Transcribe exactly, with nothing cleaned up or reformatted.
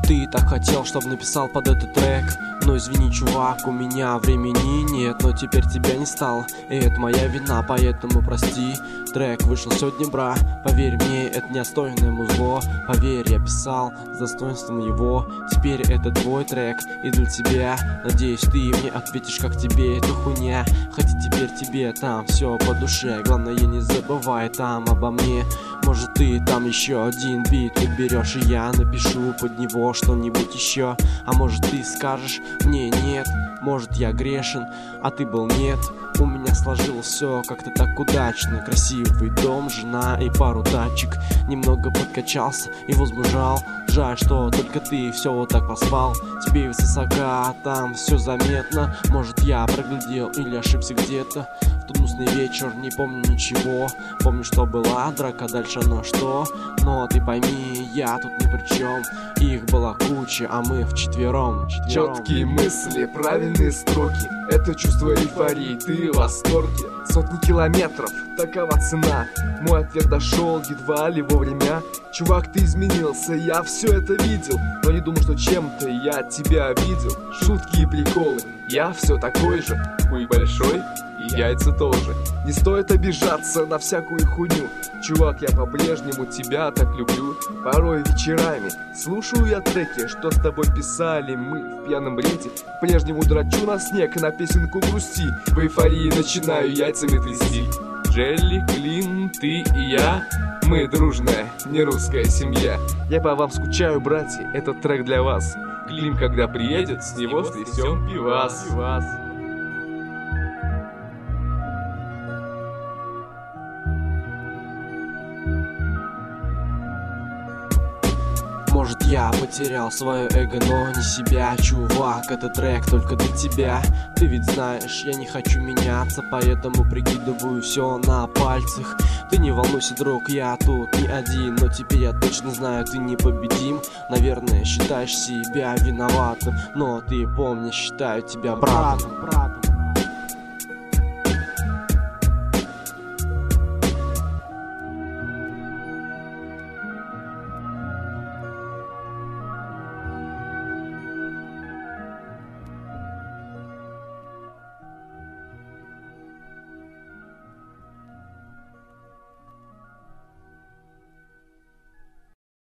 Ты так хотел, чтобы написал под этот трек. Но извини, чувак, у меня времени нет. Но теперь тебя не стало, и это моя вина, поэтому прости. Трек вышел сегодня, бра. Поверь мне, это не остойное музло. Поверь, я писал с достоинством его. Теперь это твой трек и для тебя. Надеюсь, ты мне ответишь, как тебе эта хуйня. Хотя теперь тебе там все по душе. Главное, не забывай там обо мне. Может, ты там еще один бит подберешь, и я напишу под него что-нибудь еще. А может, ты скажешь мне нет. Может, я грешен, а ты был нет. У меня сложилось все как-то так удачно. Красивый дом, жена и пару тачек. Немного подкачался и возмужал. Жаль, что только ты все вот так поспал. Тебе высока, там все заметно. Может, я проглядел или ошибся где-то. В тот грустный вечер, не помню ничего. Помню, что была драка, дальше но что. Но ты пойми, я тут ни при чем. Их была куча, а мы вчетвером, вчетвером. Четкие мысли, правильные строки. Это чувство эйфории, ты в восторге. Сотни километров, такова цена. Мой ответ дошел едва ли вовремя. Чувак, ты изменился, я все это видел. Но не думал, что чем-то я тебя обидел. Шутки и приколы, я все такой же. Хуй большой и яйца тоже. Не стоит обижаться на всякую хуйню. Чувак, я по-прежнему тебя так люблю. Порой вечерами слушаю я треки, что с тобой писали мы в пьяном бреде. По-прежнему драчу на снег и на песенку грусти. В эйфории начинаю яйцами трясти. Джелли, Клин, ты и я, мы дружная, не русская семья. Я по вам скучаю, братья, этот трек для вас. Клим, когда приедет, с него стрясем пивас. Может, я потерял свое эго, но не себя. Чувак, этот трек только для тебя. Ты ведь знаешь, я не хочу меняться, поэтому прикидываю все на пальцах. Ты не волнуйся, друг, я тут не один. Но теперь я точно знаю, ты непобедим. Наверное, считаешь себя виноватым, но ты помни, считаю тебя братом, братом.